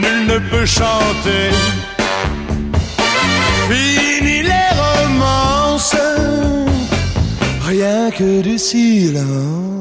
nul ne peut chanter. Fini les romances, rien que du silence.